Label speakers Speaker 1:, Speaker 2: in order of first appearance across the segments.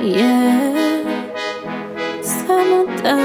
Speaker 1: Yeah, Samantha.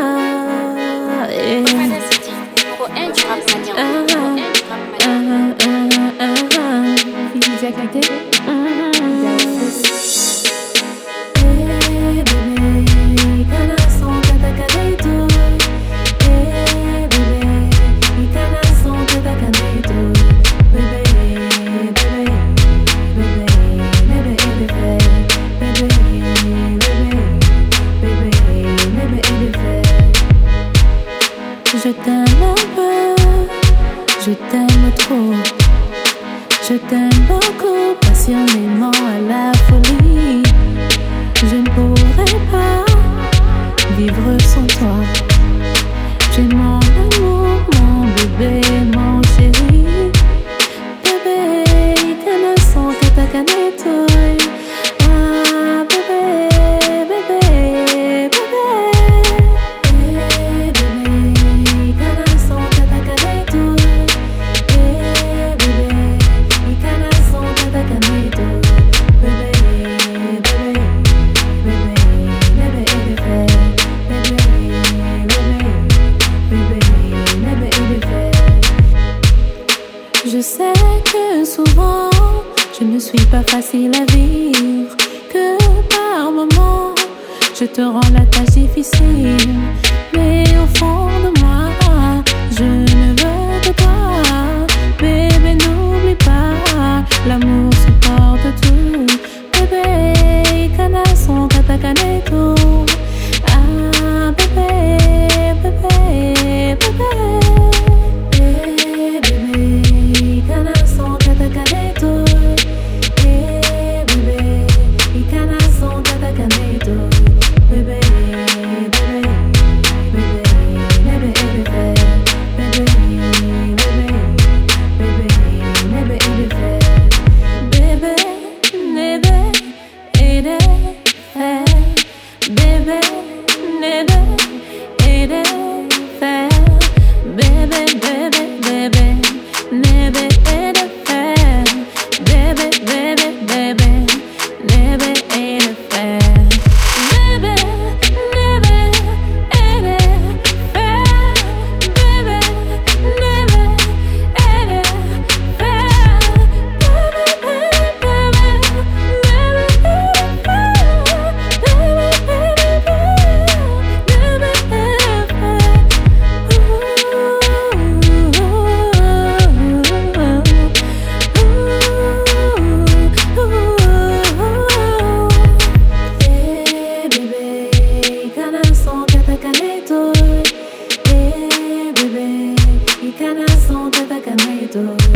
Speaker 1: Je t'aime un peu, je t'aime trop. Je t'aime beaucoup, passionnément à la folie. Je ne pourrais pas vivre sans toi. Tu es mon amour, mon bébé, mon chéri. Bébé, ikana son katakane toi. Ah, bébé, bébé, bébé. Je sais que souvent je ne suis pas facile à vivre, que par moments je te rends la tâche difficile. Mais au fond de moi, je ne veux que toi. Bébé, n'oublie pas, l'amour supporte tout. Bébé, ikana son katakane tout. Ah, bébé, bébé, bébé. Ikana son katakane to.